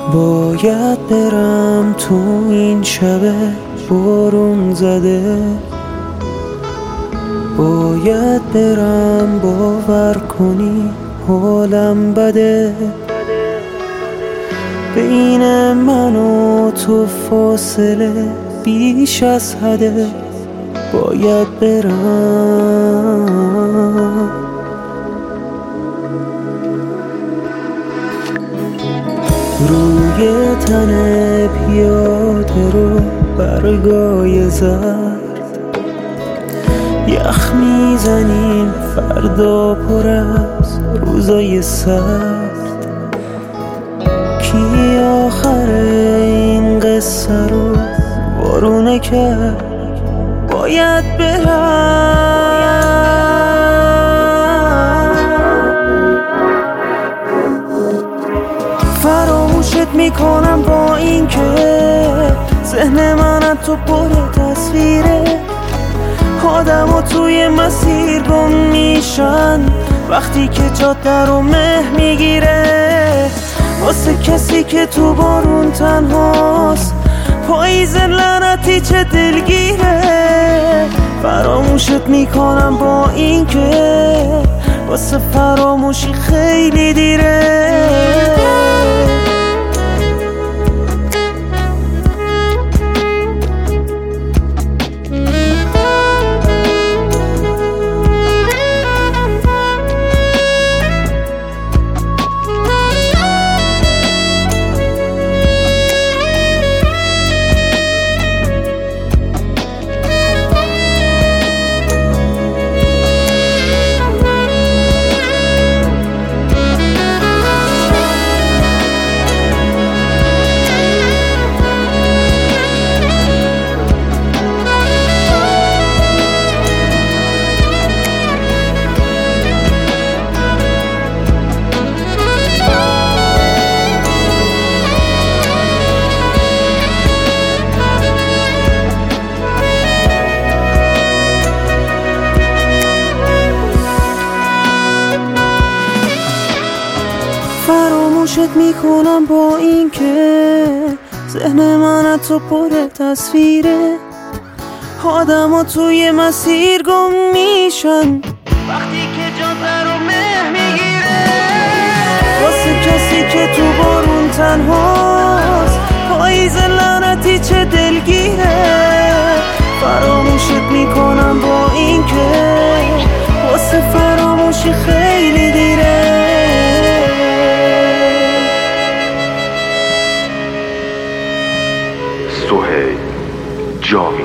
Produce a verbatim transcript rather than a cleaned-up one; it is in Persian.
باید برم تو این شب بارون زده، باید برم باور کنی حالم بده. بین من و تو فاصله بیش از حده، باید برم. روی تن پیاده رو برگای زرد یخ میزنیم، فردا پر از روزای سرد. کی آخر این قصه رو وارونه کرد؟ باید برم. فراموشت میکنم با این که ذهن من از تو پر تصویره. آدم ها توی مسیر گم میشن وقتی که جاده رو مه میگیره. واسه کسی که تو بارون تنهاست پاییز لعنتی چه دلگیره. فراموشت میکنم با این که واسه فراموشی خیلی دیره. فراموشت میکنم با این که ذهن من از تو پر تصویره. آدم ها توی مسیر گم میشن وقتی که جاده رو مه میگیره. واسه کسی که تو بارون تنهاست پاییز لعنتی چه دلگیره. فراموشت میکنم با این که واسه فراموشی خیلی دیره. سهیل جاوید